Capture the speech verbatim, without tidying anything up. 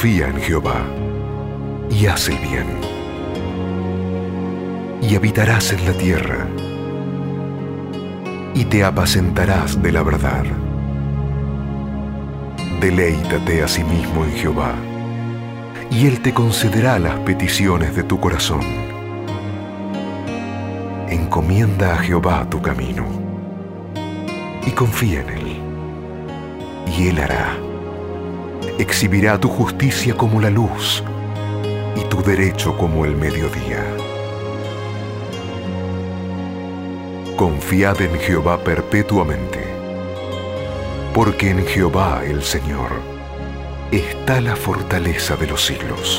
Confía en Jehová y haz el bien, y habitarás en la tierra, y te apacentarás de la verdad. Deleítate a sí mismo en Jehová, y Él te concederá las peticiones de tu corazón. Encomienda a Jehová tu camino, y confía en Él, y Él hará. Exhibirá tu justicia como la luz, y tu derecho como el mediodía. Confiad en Jehová perpetuamente, porque en Jehová el Señor está la fortaleza de los siglos.